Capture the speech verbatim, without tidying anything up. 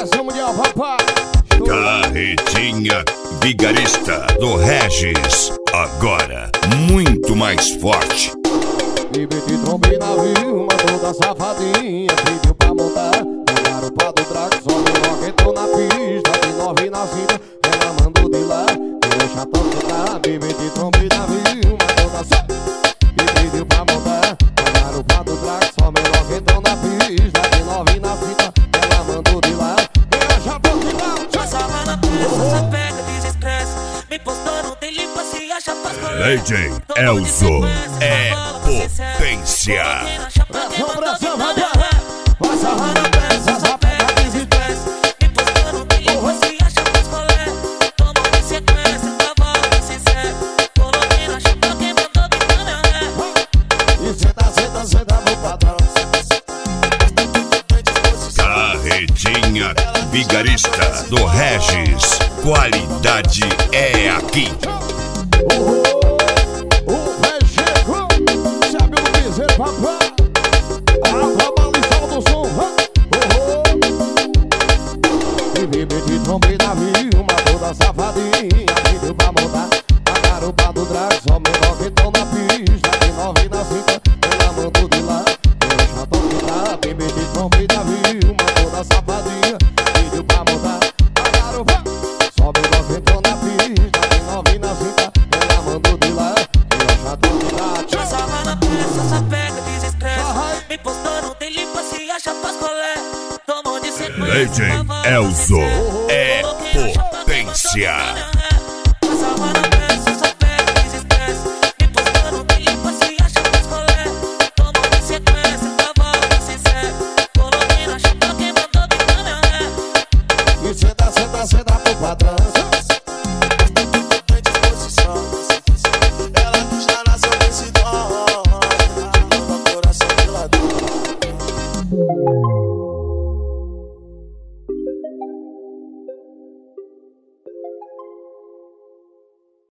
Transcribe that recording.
Brasil Mundial, papai. Carretinha Vigarista do Regis, agora muito mais forte. Bibi de trombei na Vilma, toda safadinha, pediu pra montar. Pegaram o pá do Draco, só o rock entrou na pista. De nove na cinta, ela mandou de lá. Queria chatão que tá, bibi de trombei na Vilma, toda safadinha, e pediu pra montar. Pegaram o pá do Draco, só o rock entrou na pista. De nove na cinta, ela mandou de lá. Queria chatão que tá. Passava na pressa, só pega, desestresse. Me postou, não tem limpa, se acha faz colher. D J Elzo é potência. Pressão, pressão, vai pra lá. Passa na pressa, só pega, desestresse. Me postou, não tem limpa, se acha faz colher. Tomou em sequência, cavalo sincero. Coloquei na chapa, quem mandou bicar minha ré. E senta, senta, senta pro patrão. Carretinha Vigarista do Regis, qualidade é aqui. O pé chegou, sabe o dizer, papai. A balição do som, e bebê de trombei na Vilma, toda safadinha, pediu pra montar. A garupa do Draco, só menor que tão na pista. De nove na cinta, ela mandou de lá. Eu já tô que tá, bebê de trombei na Vilma, toda safadinha, pediu pra montar. A garupa, só menor que tão na pista. De nove na cinta, ela mandou de lá. Eu já tô que tá. Passava na pressa, só pega, desestresse. Me postou, não tem limpa, se acha faz colher. Tomou de sequência, D J Elzo é potência. passava na pressa, só pega, desestresse. Me postou, não tem limpa, se acha faz colher. Tomou de sequência, cavalo sincero. Coloquei na chapa, quem mandou bicar minha ré. E senta, senta, senta pro patrão.